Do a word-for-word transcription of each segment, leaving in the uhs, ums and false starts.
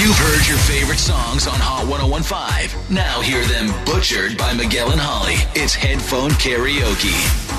You've heard your favorite songs on Hot one oh one point five. Now hear them butchered by Miguel and Holly. It's Headphone Karaoke.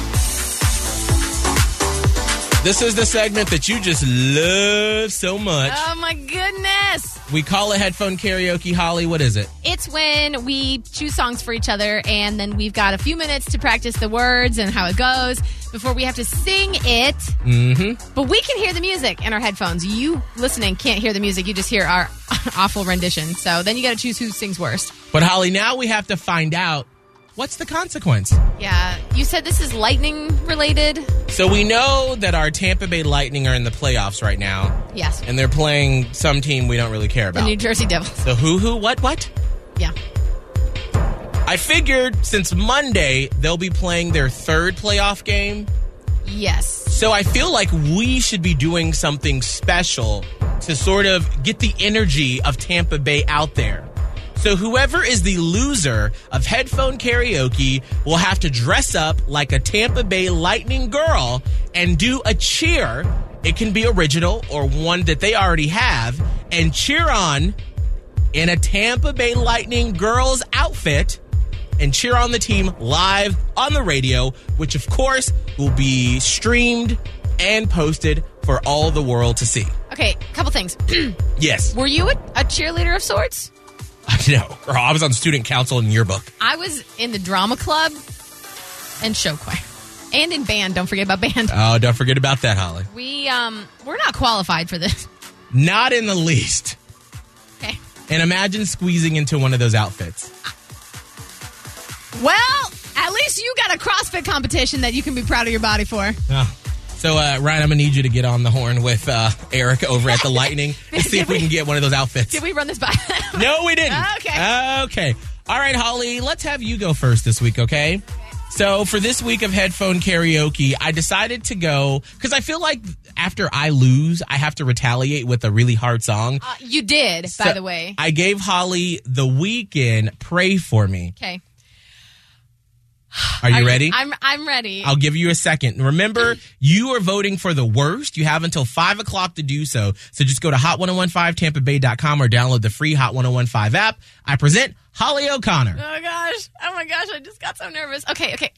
This is the segment that you just love so much. Oh, my goodness. We call it Headphone Karaoke. Holly, what is it? It's when we choose songs for each other, and then we've got a few minutes to practice the words and how it goes before we have to sing it. Mm-hmm. But we can hear the music in our headphones. You listening can't hear the music. You just hear our awful rendition. So then you got to choose who sings worst. But, Holly, now we have to find out what's the consequence. Yeah. You said this is lightning related. So we know that our Tampa Bay Lightning are in the playoffs right now. Yes. And they're playing some team we don't really care about. The New Jersey Devils. So who, who, what, what? Yeah. I figured since Monday, they'll be playing their third playoff game. Yes. So I feel like we should be doing something special to sort of get the energy of Tampa Bay out there. So whoever is the loser of Headphone Karaoke will have to dress up like a Tampa Bay Lightning girl and do a cheer. It can be original or one that they already have, and cheer on in a Tampa Bay Lightning girl's outfit and cheer on the team live on the radio, which of course will be streamed and posted for all the world to see. Okay, couple things. Yes. Were you a, a cheerleader of sorts? No, girl, I was on student council in yearbook. I was in the drama club and show choir. And in band. Don't forget about band. Oh, don't forget about that, Holly. We, um, we're not qualified for this. Not in the least. Okay. And imagine squeezing into one of those outfits. Well, at least you got a CrossFit competition that you can be proud of your body for. Oh. So, uh, Ryan, I'm going to need you to get on the horn with uh, Eric over at the Lightning and see if we, we can get one of those outfits. Did we run this by them? No, we didn't. Okay. Okay. All right, Holly, let's have you go first this week, okay? So for this week of Headphone Karaoke, I decided to go, because I feel like after I lose, I have to retaliate with a really hard song. Uh, you did, so by the way. I gave Holly The Weeknd, Pray For Me. Okay. Are you Are ready? You, I'm I'm ready. I'll give you a second. Remember, you are voting for the worst. You have until five o'clock to do so. So just go to hot ten fifteen tampa bay dot com or download the free Hot ten fifteen app. I present Holly O'Connor. Oh, gosh. Oh, my gosh. I just got so nervous. Okay, okay.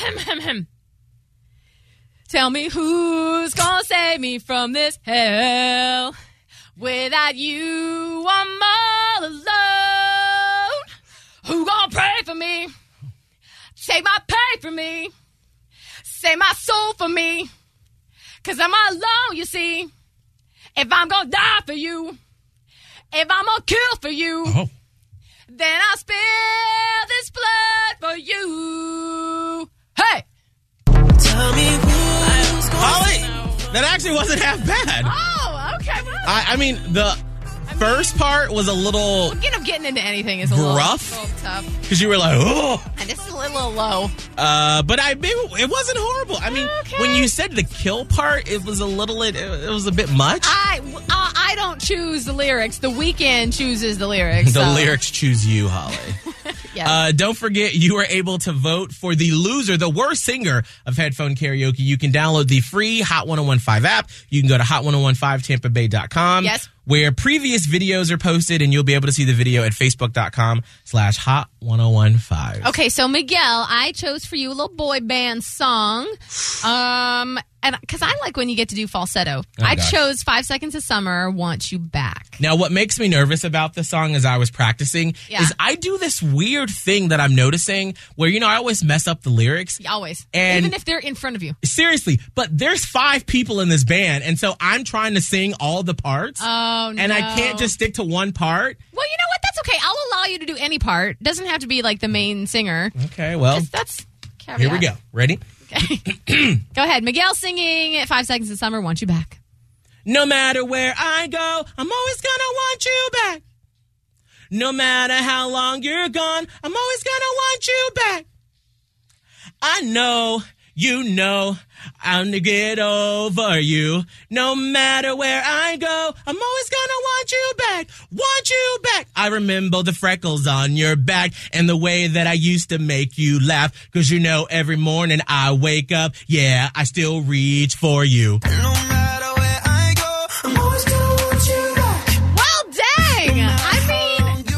Tell me who's gonna save me from this hell. Without you, I'm all alone. Who gonna pray for me? Take my pay for me. Save my soul for me. Cause I'm all alone, you see. If I'm gonna die for you, if I'm gonna kill for you, Oh. then I'll spill this blood for you. Hey! Tell me who's gonna Holly, that actually wasn't half bad. Oh, okay. Well, I, I mean, the first part was a little, you know, getting into anything is a little, Gruff? a little tough. because you were like, oh. And this is a little low. Uh, but I maybe it wasn't horrible. I mean, Okay. when you said the kill part, it was a little, it, it was a bit much. I, uh, I don't choose the lyrics. The Weeknd chooses the lyrics. The so. lyrics choose you, Holly. Yes. Uh, don't forget, you are able to vote for the loser, the worst singer of Headphone Karaoke. You can download the free Hot ten fifteen app. You can go to hot ten fifteen tampa bay dot com. Yes. Where previous videos are posted, and you'll be able to see the video at facebook.com slash hot ten fifteen. Okay, so Miguel, I chose for you a little boy band song. Um, and because I like when you get to do falsetto. Oh, I gosh. chose Five Seconds of Summer, Want You Back. Now, what makes me nervous about this song as I was practicing Yeah. is I do this weird thing that I'm noticing where, you know, I always mess up the lyrics. Always. And- Even if they're in front of you. Seriously, but there's five people in this band, and so I'm trying to sing all the parts. Oh, no. And I can't just stick to one part. Well, you know what? That's okay. I'll allow you to do any part. Doesn't have to be like the main singer. Okay, well, Just, that's caveat. here we go. Ready? Okay. Go ahead. Miguel singing Five Seconds of Summer, Want You Back. No matter where I go, I'm always gonna want you back. No matter how long you're gone, I'm always gonna want you back. I know, you know, I'm to get over you. No matter where I go, I'm always gonna want you back. Want you back. I remember the freckles on your back and the way that I used to make you laugh. Cause you know, every morning I wake up, yeah, I still reach for you. No matter where I go, I'm always gonna want you back. Well, dang.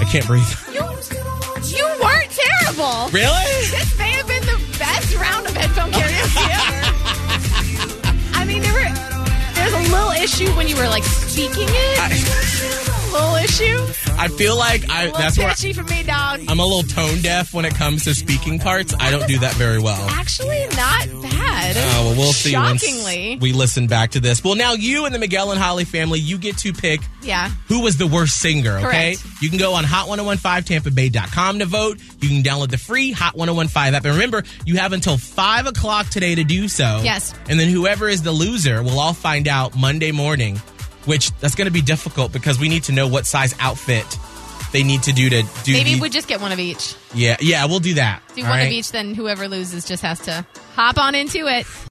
can't breathe. You, you weren't terrible. Really? This may have been the best round of headphone karaoke ever. I mean, there were there's a little issue when you were like speaking it. I, little issue. I feel like I A little that's where pitchy for me, dog. I'm a little tone deaf when it comes to speaking parts. I don't do that very well. Actually, not bad. Oh, well, we'll see Shockingly. once we listen back to this. Well, now you and the Miguel and Holly family, you get to pick Yeah. who was the worst singer, okay? Correct. You can go on hot ten fifteen tampa bay dot com to vote. You can download the free Hot ten fifteen app. And remember, you have until five o'clock today to do so. Yes. And then whoever is the loser, we'll all find out Monday morning, which that's going to be difficult because we need to know what size outfit they need to do to do Maybe the, we just get one of each. Yeah, yeah, we'll do that. Do all one right? of each, then whoever loses just has to hop on into it.